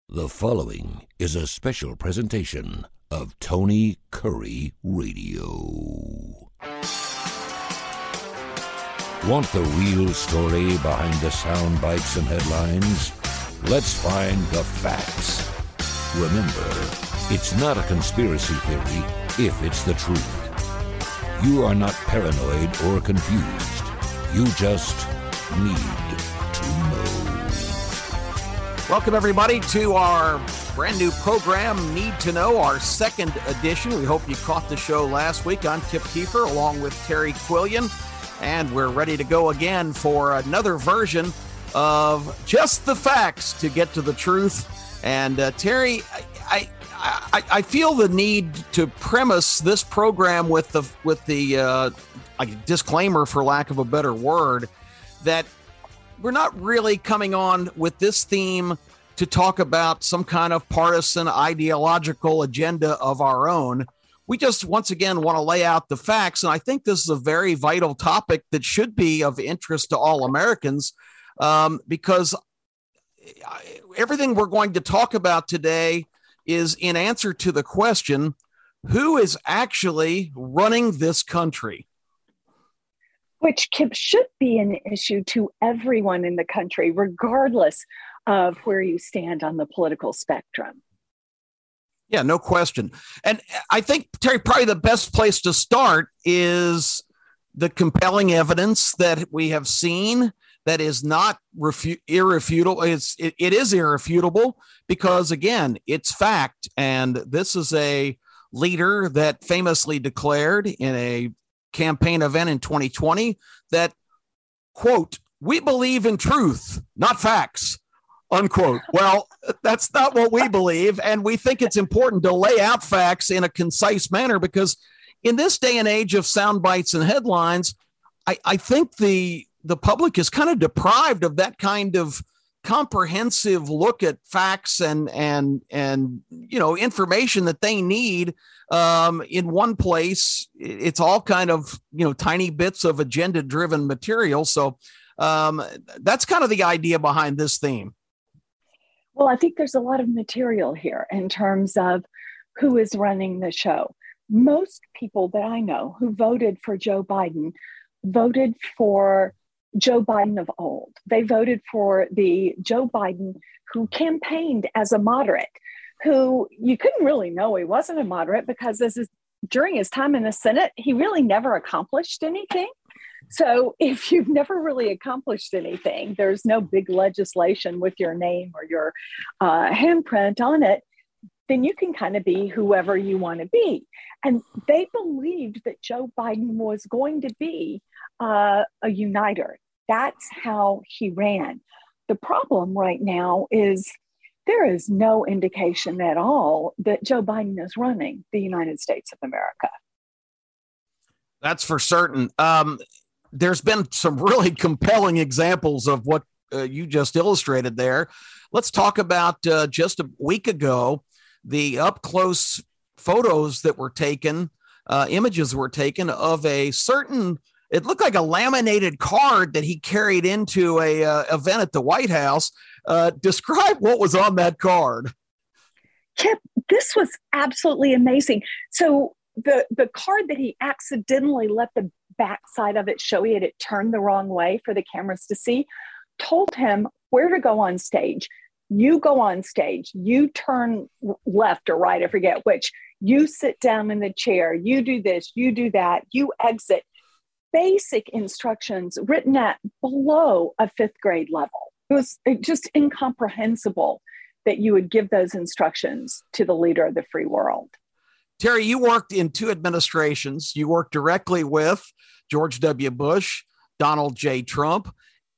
The following is a special presentation of Tony Curry Radio. Want the real story behind the sound bites and headlines? Let's find the facts. Remember, it's not a conspiracy theory if it's the truth. You are not paranoid or confused. You just need to know. Welcome, everybody, to our brand new program, Need to Know, our second edition. We hope you caught the show last week. I'm Kip Kiefer, along with Terry Quillian, and we're ready to go again for another version of Just the Facts to get to the truth. And Terry, I feel the need to premise this program with the disclaimer, for lack of a better word, that we're not really coming on with this theme to talk about some kind of partisan ideological agenda of our own. We just, once again, want to lay out the facts. And I think this is a very vital topic that should be of interest to all Americans, because everything we're going to talk about today is in answer to the question, who is actually running this country? Which should be an issue to everyone in the country, regardless of where you stand on the political spectrum. Yeah, no question. And I think, Terry, probably the best place to start is the compelling evidence that we have seen that is not irrefutable. It is irrefutable because, again, it's fact. And this is a leader that famously declared in a campaign event in 2020 that, quote, "We believe in truth, not facts," unquote. Well, that's not what we believe. And we think it's important to lay out facts in a concise manner because in this day and age of sound bites and headlines, I think the public is kind of deprived of that kind of comprehensive look at facts and information that they need in one place. It's all kind of tiny bits of agenda driven material. So that's kind of the idea behind this theme. Well, I think there's a lot of material here in terms of who is running the show. Most people that I know who voted for Joe Biden voted for Joe Biden of old. They voted for the Joe Biden who campaigned as a moderate, who you couldn't really know he wasn't a moderate because during his time in the Senate, he really never accomplished anything. So if you've never really accomplished anything, there's no big legislation with your name or your handprint on it, then you can kind of be whoever you want to be. And they believed that Joe Biden was going to be a uniter. That's how he ran. The problem right now is there is no indication at all that Joe Biden is running the United States of America. That's for certain. There's been some really compelling examples of what you just illustrated there. Let's talk about just a week ago, the up close photos that were taken, images were taken of a certain, it looked like a laminated card that he carried into a event at the White House. Describe what was on that card. Kip, this was absolutely amazing. So the card that he accidentally let the backside of it show, he had it turned the wrong way for the cameras to see, told him where to go on stage. You go on stage, you turn left or right, I forget which, you sit down in the chair, you do this, you do that, you exit. Basic instructions written at below a fifth grade level. It was just incomprehensible that you would give those instructions to the leader of the free world. Terry, you worked in two administrations. You worked directly with George W. Bush, Donald J. Trump.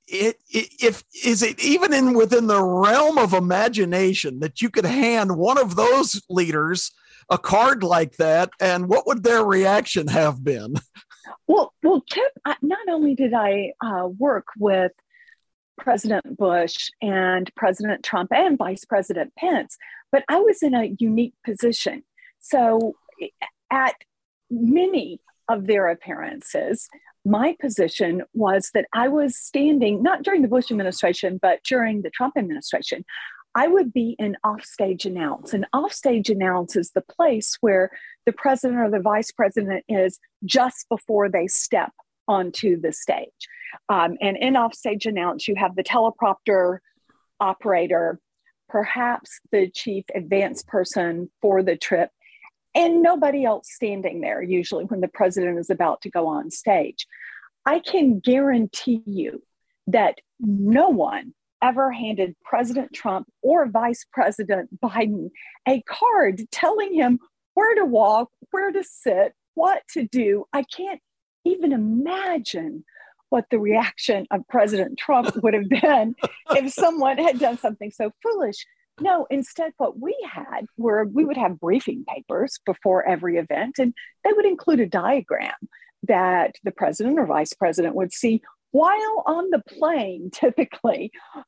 Is it even within the realm of imagination that you could hand one of those leaders a card like that, and what would their reaction have been? Well, Kip, not only did I work with President Bush and President Trump and Vice President Pence, but I was in a unique position. So at many of their appearances, my position was that I was standing, not during the Bush administration, but during the Trump administration, I would be an offstage announce. An offstage announce is the place where the president or the vice president is just before they step onto the stage. And in offstage announce, you have the teleprompter operator, perhaps the chief advance person for the trip, and nobody else standing there, usually when the president is about to go on stage. I can guarantee you that no one ever handed President Trump or Vice President Biden a card telling him where to walk, where to sit, what to do. I can't even imagine what the reaction of President Trump would have been if someone had done something so foolish. No, instead, what we had were we would have briefing papers before every event, and they would include a diagram that the president or vice president would see while on the plane, typically,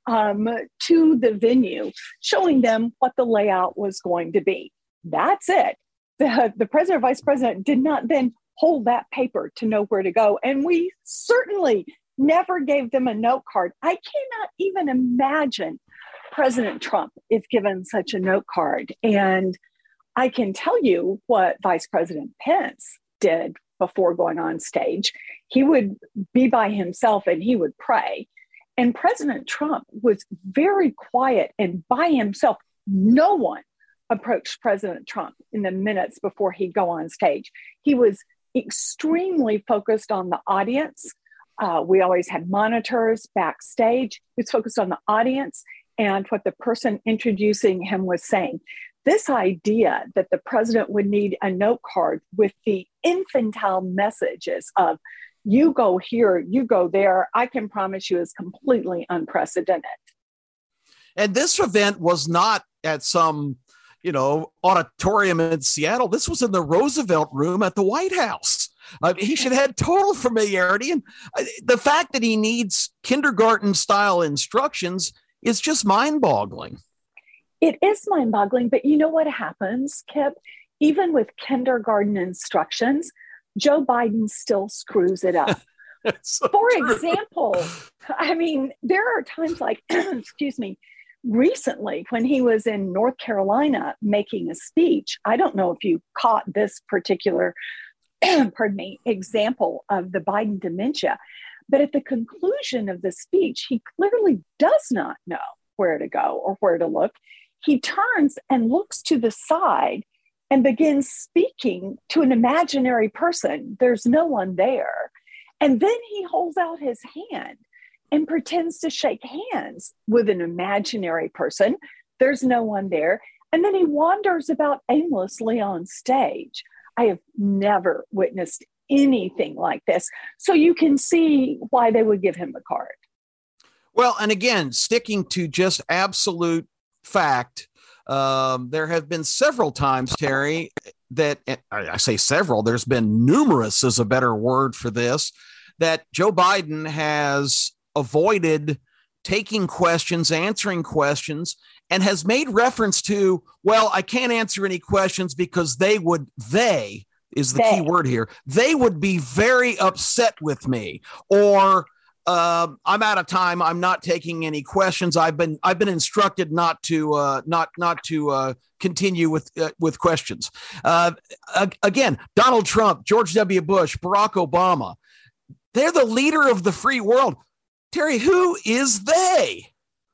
to the venue, showing them what the layout was going to be. That's it. The president or vice president did not then hold that paper to know where to go. And we certainly never gave them a note card. I cannot even imagine President Trump if given such a note card. And I can tell you what Vice President Pence did before going on stage. He would be by himself and he would pray. And President Trump was very quiet and by himself. No one approached President Trump in the minutes before he'd go on stage. He was extremely focused on the audience. We always had monitors backstage. He was focused on the audience and what the person introducing him was saying. This idea that the president would need a note card with the infantile messages of, you go here, you go there, I can promise you is completely unprecedented. And this event was not at some, auditorium in Seattle. This was in the Roosevelt Room at the White House. He should have had total familiarity. And the fact that he needs kindergarten style instructions is just mind-boggling. It is mind-boggling, but you know what happens, Kip? Even with kindergarten instructions, Joe Biden still screws it up. So For true. example, there are times like, excuse me, recently when he was in North Carolina making a speech. I don't know if you caught this particular, example of the Biden dementia, but at the conclusion of the speech, he clearly does not know where to go or where to look. He turns and looks to the side and begins speaking to an imaginary person. There's no one there. And then he holds out his hand and pretends to shake hands with an imaginary person. There's no one there. And then he wanders about aimlessly on stage. I have never witnessed anything like this. So you can see why they would give him the card. Well, and again, sticking to just absolute fact, there have been several times, Terry, that I say several, there's been numerous is a better word for this, that Joe Biden has avoided taking questions, answering questions, and has made reference to, well, I can't answer any questions because they is the key word here. They would be very upset with me, or I'm out of time. I'm not taking any questions. I've been instructed not to continue with questions. Again, Donald Trump, George W. Bush, Barack Obama, they're the leader of the free world. Terry, who is they?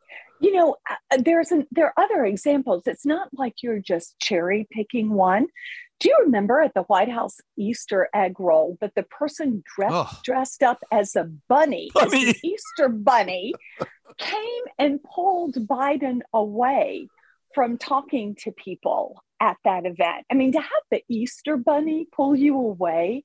There are other examples. It's not like you're just cherry picking one. Do you remember at the White House Easter egg roll that the person dressed up as a bunny, as an Easter bunny, came and pulled Biden away from talking to people at that event? I mean, to have the Easter bunny pull you away,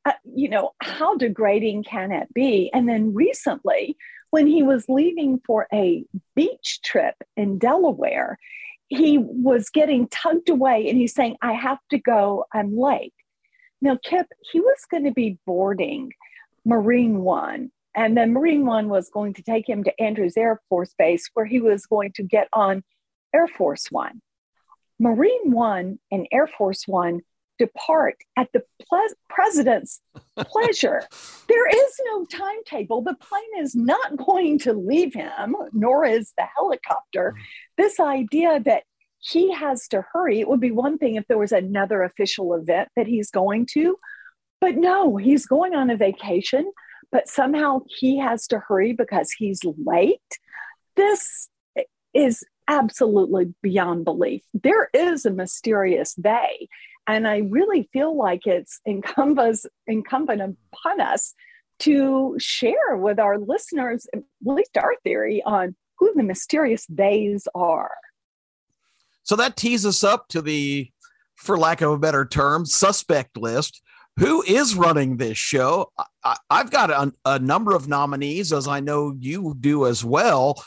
how degrading can it be? And then recently, when he was leaving for a beach trip in Delaware, he was getting tugged away and he's saying, I have to go, I'm late. Now, Kip, he was going to be boarding Marine One, and then Marine One was going to take him to Andrews Air Force Base where he was going to get on Air Force One. Marine One and Air Force One depart at the president's pleasure. There is no timetable. The plane is not going to leave him, nor is the helicopter. This idea that he has to hurry, it would be one thing if there was another official event that he's going to, but no, he's going on a vacation, but somehow he has to hurry because he's late. This is absolutely beyond belief. There is a mysterious they, and I really feel like it's incumbent upon us to share with our listeners, at least our theory on who the mysterious theys are. So that tees us up to the, for lack of a better term, suspect list. Who is running this show? I've got a number of nominees, as I know you do as well.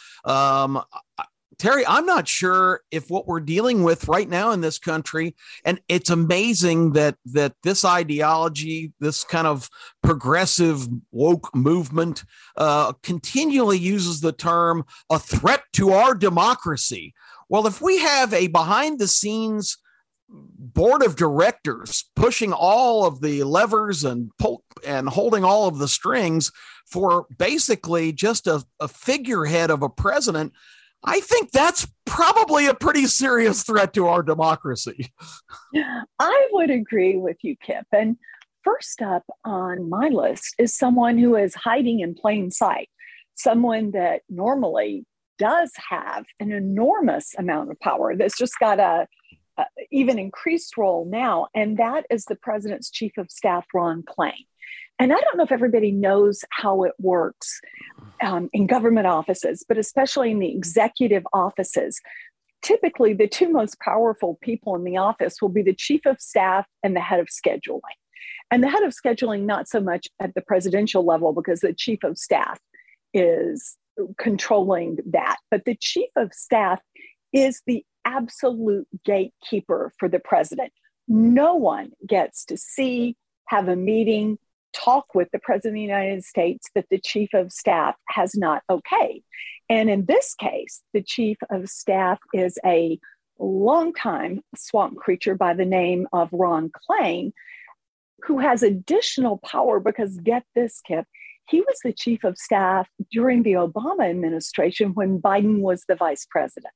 Terry, I'm not sure if what we're dealing with right now in this country, and it's amazing that this ideology, this kind of progressive woke movement, continually uses the term a threat to our democracy. Well, if we have a behind the scenes board of directors pushing all of the levers and holding all of the strings for basically just a figurehead of a president, I think that's probably a pretty serious threat to our democracy. I would agree with you, Kip. And first up on my list is someone who is hiding in plain sight, someone that normally does have an enormous amount of power that's just got a even increased role now, and that is the president's chief of staff, Ron Klain. And I don't know if everybody knows how it works in government offices, but especially in the executive offices. Typically, the two most powerful people in the office will be the chief of staff and the head of scheduling. And the head of scheduling, not so much at the presidential level, because the chief of staff is controlling that. But the chief of staff is the absolute gatekeeper for the president. No one gets to see, have a meeting, talk with the president of the United States that the chief of staff has not okayed. And in this case, the chief of staff is a longtime swamp creature by the name of Ron Klain, who has additional power because, get this, Kip, he was the chief of staff during the Obama administration when Biden was the vice president.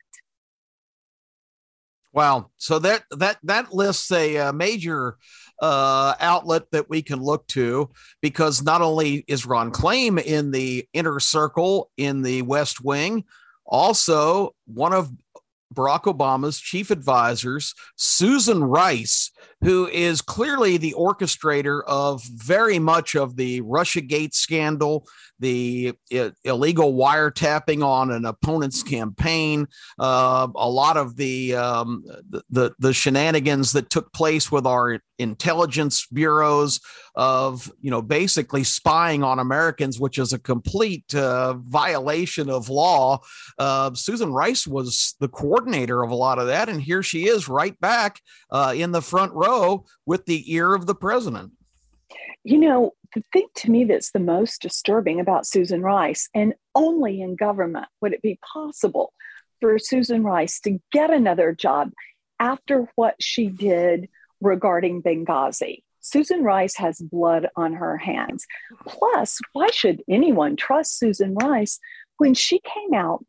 Wow. So that lists a major outlet that we can look to, because not only is Ron Klain in the inner circle in the West Wing, also one of Barack Obama's chief advisors, Susan Rice, who is clearly the orchestrator of very much of the Russiagate scandal, the illegal wiretapping on an opponent's campaign, a lot of the shenanigans that took place with our intelligence bureaus of, basically spying on Americans, which is a complete violation of law. Susan Rice was the coordinator of a lot of that. And here she is right back in the front row with the ear of the president. The thing to me that's the most disturbing about Susan Rice, and only in government would it be possible for Susan Rice to get another job after what she did regarding Benghazi. Susan Rice has blood on her hands. Plus, why should anyone trust Susan Rice when she came out?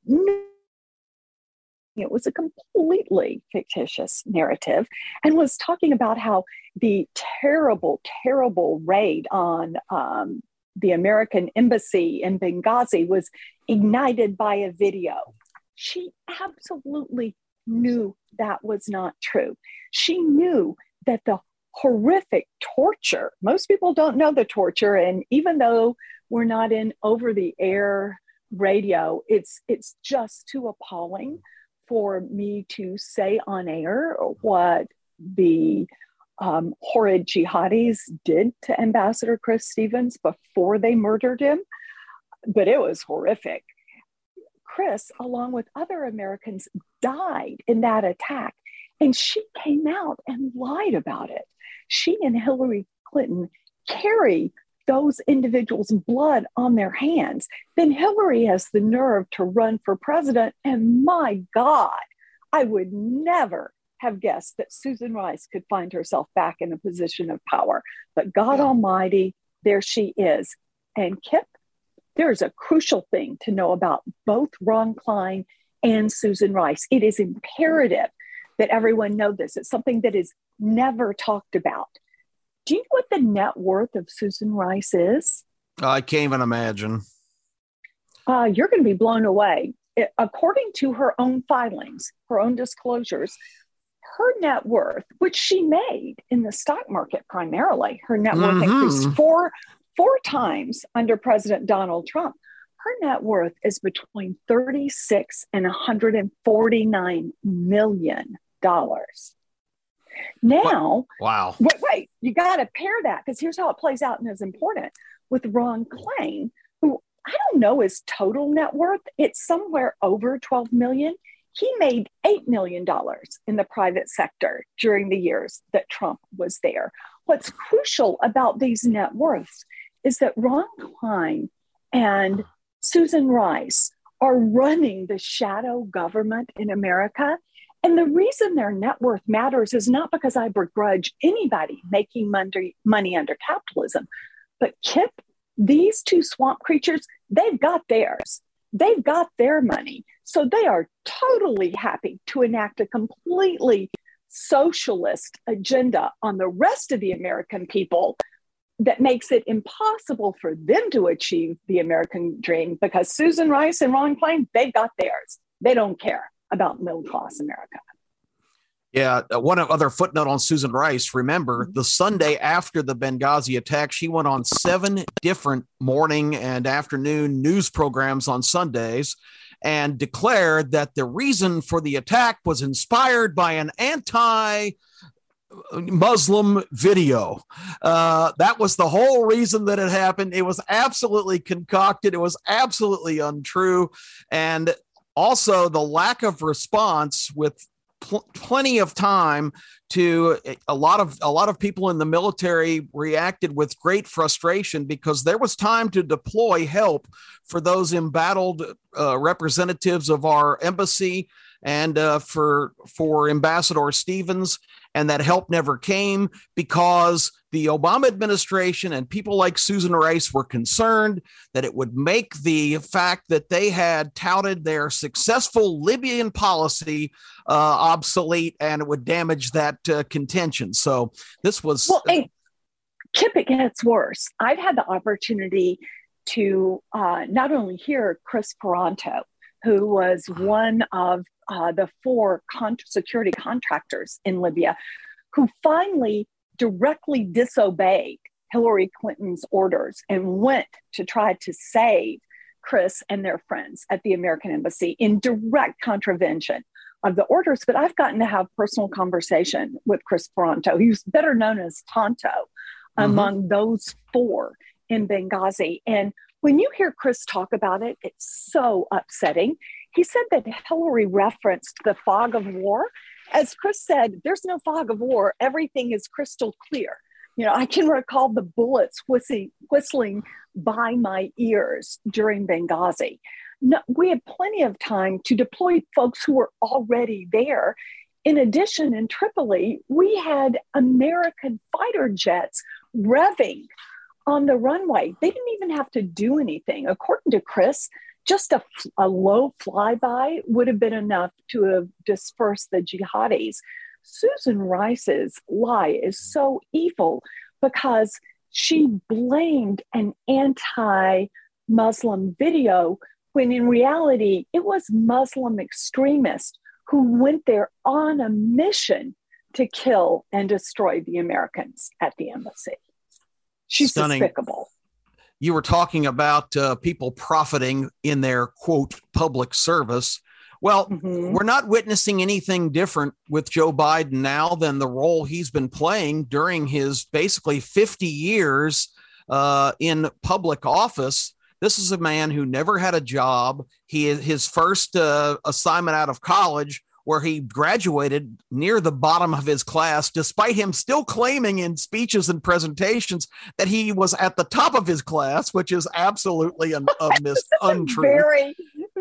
It was a completely fictitious narrative and was talking about how the terrible, terrible raid on the American embassy in Benghazi was ignited by a video. She absolutely knew that was not true. She knew that the horrific torture, most people don't know the torture, and even though we're not in over-the-air radio, it's just too appalling for me to say on air what the horrid jihadis did to Ambassador Chris Stevens before they murdered him, but it was horrific. Chris, along with other Americans, died in that attack, and she came out and lied about it. She and Hillary Clinton carry those individuals' blood on their hands. Then Hillary has the nerve to run for president. And my God, I would never have guessed that Susan Rice could find herself back in a position of power. But God Almighty, there she is. And Kip, there's a crucial thing to know about both Ron Klein and Susan Rice. It is imperative that everyone know this. It's something that is never talked about. Do you know what the net worth of Susan Rice is? I can't even imagine. You're going to be blown away. According to her own filings, her own disclosures, her net worth, which she made in the stock market primarily, her net worth increased four times under President Donald Trump. Her net worth is between $36 and $149 million. Now, wow. Wait, you got to pair that, because here's how it plays out and is important with Ron Klain, who I don't know his total net worth. It's somewhere over 12 million. He made $8 million in the private sector during the years that Trump was there. What's crucial about these net worths is that Ron Klein and Susan Rice are running the shadow government in America. And the reason their net worth matters is not because I begrudge anybody making money under capitalism, but Kip, these two swamp creatures, they've got theirs. They've got their money. So they are totally happy to enact a completely socialist agenda on the rest of the American people that makes it impossible for them to achieve the American dream, because Susan Rice and Ron Klain, they've got theirs. They don't care about middle-class America. Yeah, one other footnote on Susan Rice. Remember, the Sunday after the Benghazi attack, she went on 7 different morning and afternoon news programs on Sundays and declared that the reason for the attack was inspired by an anti-Muslim video. That was the whole reason that it happened. It was absolutely concocted. It was absolutely untrue. And also the lack of response with plenty of time to a lot of people in the military reacted with great frustration because there was time to deploy help for those embattled representatives of our embassy and for Ambassador Stevens. And that help never came because the Obama administration and people like Susan Rice were concerned that it would make the fact that they had touted their successful Libyan policy obsolete, and it would damage that contention. So this was... Well, Kip, it gets worse. I've had the opportunity to not only hear Chris Paronto, who was one of the 4 security contractors in Libya, who finally directly disobeyed Hillary Clinton's orders and went to try to save Chris and their friends at the American Embassy in direct contravention of the orders. But I've gotten to have personal conversation with Chris Paronto. He's better known as Tonto among those 4 in Benghazi. And when you hear Chris talk about it, it's so upsetting. He said that Hillary referenced the fog of war. As Chris said, there's no fog of war. Everything is crystal clear. You know, I can recall the bullets whistling by my ears during Benghazi. No, we had plenty of time to deploy folks who were already there. In addition, in Tripoli, we had American fighter jets revving on the runway. They didn't even have to do anything. According to Chris, just a low flyby would have been enough to have dispersed the jihadis. Susan Rice's lie is so evil because she blamed an anti-Muslim video when in reality it was Muslim extremists who went there on a mission to kill and destroy the Americans at the embassy. She's Stunning. Despicable. You were talking about people profiting in their, quote, public service. Well, we're not witnessing anything different with Joe Biden now than the role he's been playing during his basically 50 years in public office. This is a man who never had a job. His first assignment out of college, where he graduated near the bottom of his class, despite him still claiming in speeches and presentations that he was at the top of his class, which is absolutely untrue. Very,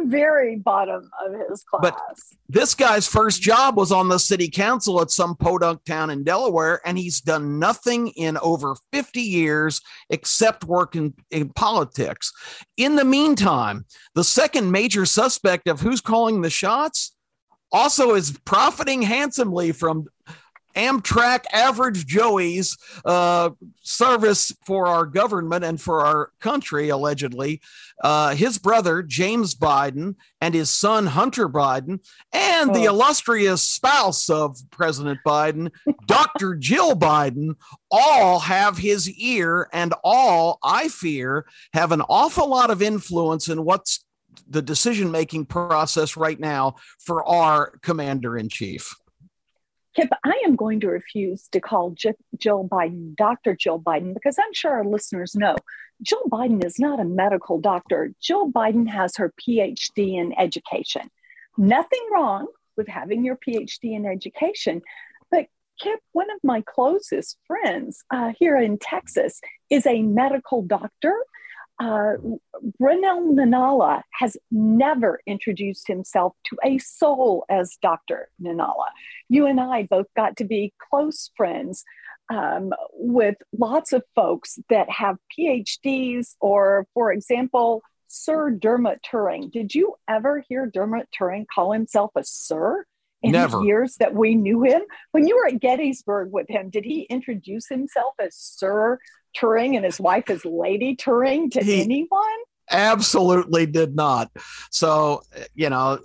very bottom of his class. But this guy's first job was on the city council at some podunk town in Delaware, and he's done nothing in over 50 years except work in politics. In the meantime, the second major suspect of who's calling the shots also is profiting handsomely from Amtrak Average Joey's service for our government and for our country, allegedly. His brother, James Biden, and his son, Hunter Biden, and the illustrious spouse of President Biden, Dr. Jill Biden, all have his ear, and all, I fear, have an awful lot of influence in what's the decision-making process right now for our commander-in-chief. Kip, I am going to refuse to call Jill Biden Dr. Jill Biden, because I'm sure our listeners know Jill Biden is not a medical doctor. Jill Biden has her PhD in education. Nothing wrong with having your PhD in education. But Kip, one of my closest friends here in Texas is a medical doctor. Brunel Nanala has never introduced himself to a soul as Dr. Nanala. You and I both got to be close friends with lots of folks that have PhDs, or, for example, Sir Dermot Turing. Did you ever hear Dermot Turing call himself a sir in Never. the years that we knew him? When you were at Gettysburg with him, did he introduce himself as Sir Turing and his wife as Lady Turing to anyone? Absolutely did not. So, you know,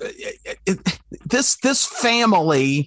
this family,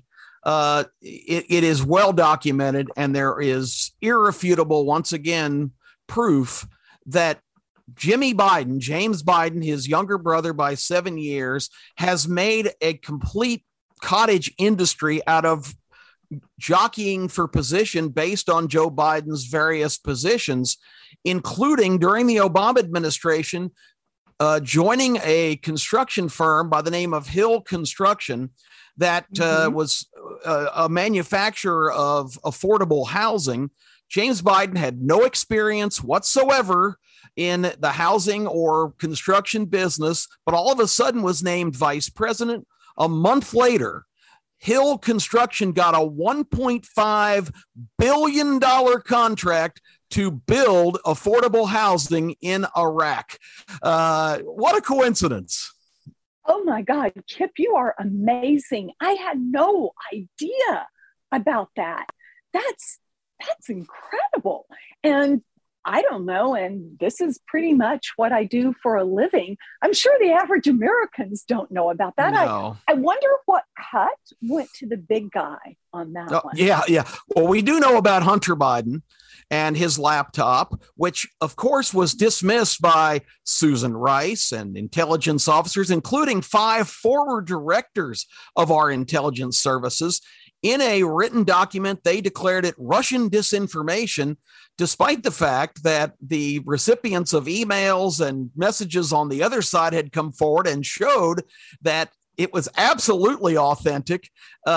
it is well documented, and there is irrefutable, once again, proof that Jimmy Biden, James Biden, his younger brother by 7 years, has made a complete cottage industry out of jockeying for position based on Joe Biden's various positions, including during the Obama administration, joining a construction firm by the name of Hill Construction that was a manufacturer of affordable housing. James Biden had no experience whatsoever in the housing or construction business, but all of a sudden was named vice president. A month later, Hill Construction got a $1.5 billion contract to build affordable housing in Iraq. What a coincidence. Oh my God, Kip, you are amazing. I had no idea about that. That's incredible. And I don't know, and this is pretty much what I do for a living. I'm sure the average Americans don't know about that. No. I wonder what cut went to the big guy on that one. Yeah. Well, we do know about Hunter Biden and his laptop, which, of course, was dismissed by Susan Rice and intelligence officers, including 5 former directors of our intelligence services. In a written document, they declared it Russian disinformation, despite the fact that the recipients of emails and messages on the other side had come forward and showed that it was absolutely authentic.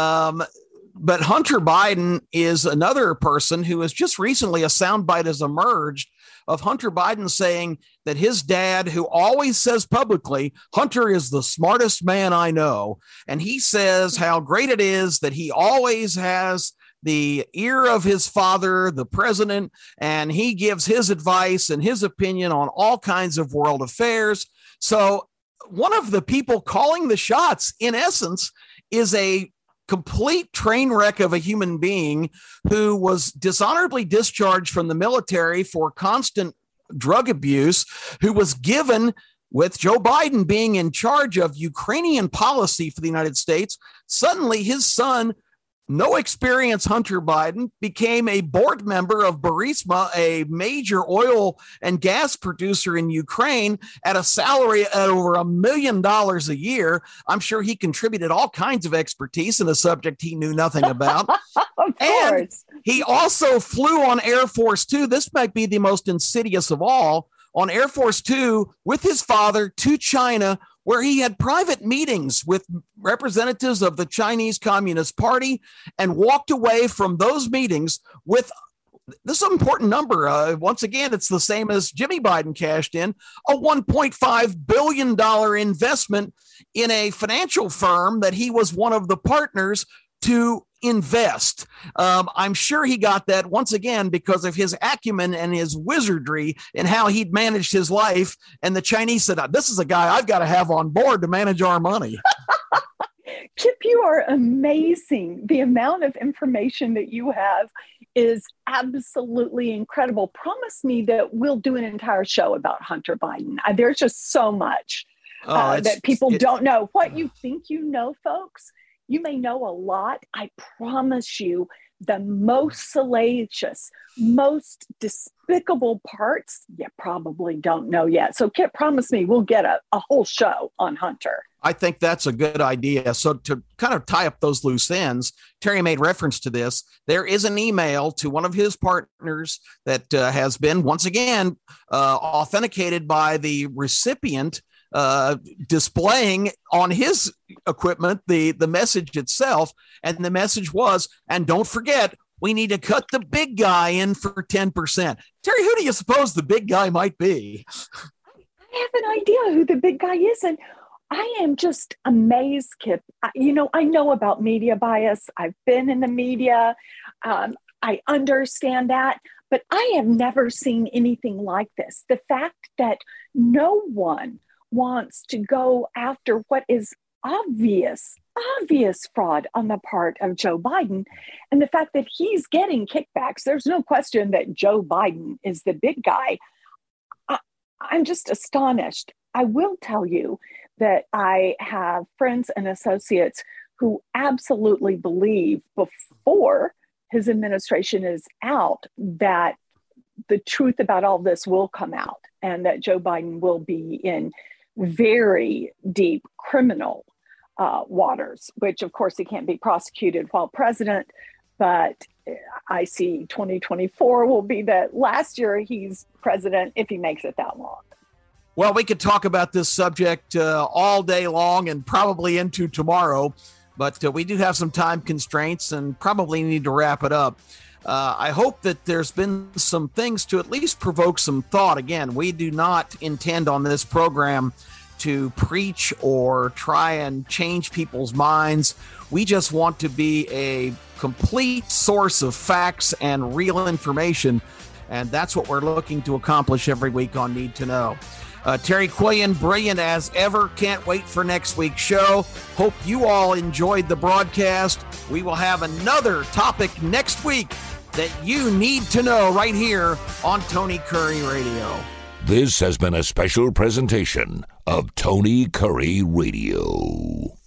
But Hunter Biden is another person who has just recently, a soundbite has emerged of Hunter Biden saying that his dad, who always says publicly, Hunter is the smartest man I know. And he says how great it is that he always has the ear of his father, the president, and he gives his advice and his opinion on all kinds of world affairs. So one of the people calling the shots, in essence, is a complete train wreck of a human being who was dishonorably discharged from the military for constant drug abuse, who was given, with Joe Biden being in charge of Ukrainian policy for the United States, suddenly his son, no experience Hunter Biden, became a board member of Burisma, a major oil and gas producer in Ukraine, at a salary at over $1 million a year. I'm sure he contributed all kinds of expertise in a subject he knew nothing about. And he also flew on Air Force Two. This might be the most insidious of all. On Air Force Two with his father to China, where he had private meetings with representatives of the Chinese Communist Party, and walked away from those meetings with this is an important number. Once again, it's the same as Jimmy Biden cashed in a $1.5 billion investment in a financial firm that he was one of the partners to invest. I'm sure he got that once again because of his acumen and his wizardry and how he'd managed his life. And the Chinese said, this is a guy I've got to have on board to manage our money. Kip, you are amazing. The amount of information that you have is absolutely incredible. Promise me that we'll do an entire show about Hunter Biden. There's just so much that people don't know. What you think you know, folks, you may know a lot. I promise you, the most salacious, most despicable parts, you probably don't know yet. So Kip, promise me we'll get a whole show on Hunter. I think that's a good idea. So to kind of tie up those loose ends, Terry made reference to this. There is an email to one of his partners that has been, once again, authenticated by the recipient, displaying on his equipment the message itself. And the message was, and don't forget, we need to cut the big guy in for 10%. Terry, who do you suppose the big guy might be? I have an idea who the big guy is. And I am just amazed, Kip. I know about media bias. I've been in the media. I understand that, but I have never seen anything like this. The fact that no one wants to go after what is obvious fraud on the part of Joe Biden, and the fact that he's getting kickbacks. There's no question that Joe Biden is the big guy. I'm just astonished. I will tell you that I have friends and associates who absolutely believe before his administration is out that the truth about all this will come out and that Joe Biden will be in very deep criminal waters, which of course he can't be prosecuted while president, but I see 2024 will be the last year he's president if he makes it that long. Well, we could talk about this subject all day long and probably into tomorrow, but we do have some time constraints and probably need to wrap it up. I hope that there's been some things to at least provoke some thought. Again, we do not intend on this program to preach or try and change people's minds. We just want to be a complete source of facts and real information, and that's what we're looking to accomplish every week on Need to Know. Terry Quillian, brilliant as ever. Can't wait for next week's show. Hope you all enjoyed the broadcast. We will have another topic next week that you need to know right here on Tony Curry Radio. This has been a special presentation of Tony Curry Radio.